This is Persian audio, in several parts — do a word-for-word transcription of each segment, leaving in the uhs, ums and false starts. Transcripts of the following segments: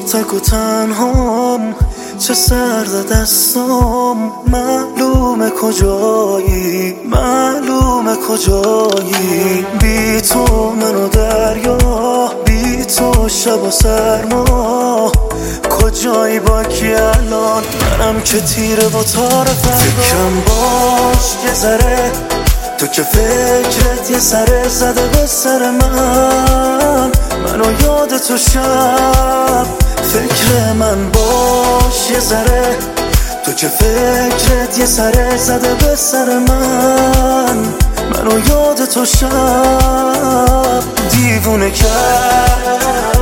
تک و تنهام، چه سرد دستام. معلومه کجایی، معلومه کجایی. بی تو منو دریا، بی تو شب و سرما. کجایی با کی الان؟ منم که تیره و تار فردا. فکرم باش یه ذره، تو که فکرت یه سره زده به سر من. منو یاد تو شب، فکر من باش یه ذره. تو که فکرت یه سره زده به سر من. منو یاد تو شب دیوونه کرد.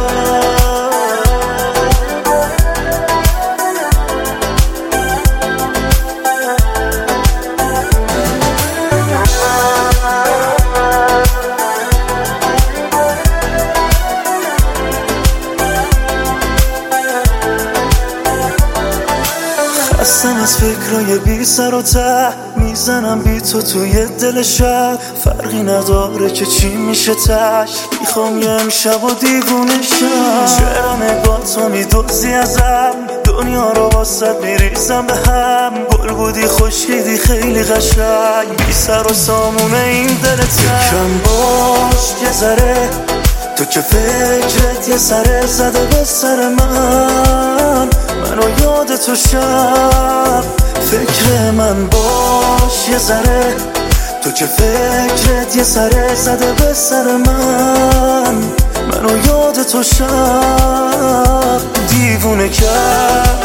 خستم از فکرای بی سر و ته، میزنم بی تو توی دل شب. فرقی نداره که چی میشه تش، میخوام یه امشب و دیوونه شم. چرا نگاه تو میدوزی ازم، دنیا رو واسه میریزم به هم. گل بودی خوشیدی خیلی قشنگ، بی سر و سامونه این دل تنگ. فکرم باش یه ذره، تو که فکرت یه سره زده به سر من. منو یاد تو شب، فکر من باش یه ذره. تو که فکرت یه سره زده به سر من. منو یاد تو شب دیوونه کرد.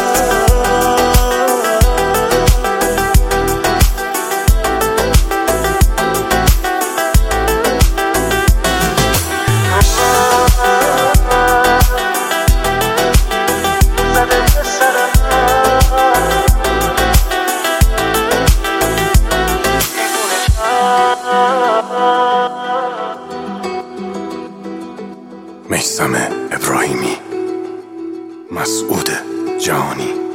میثم ابراهیمی، مسعود جهانی.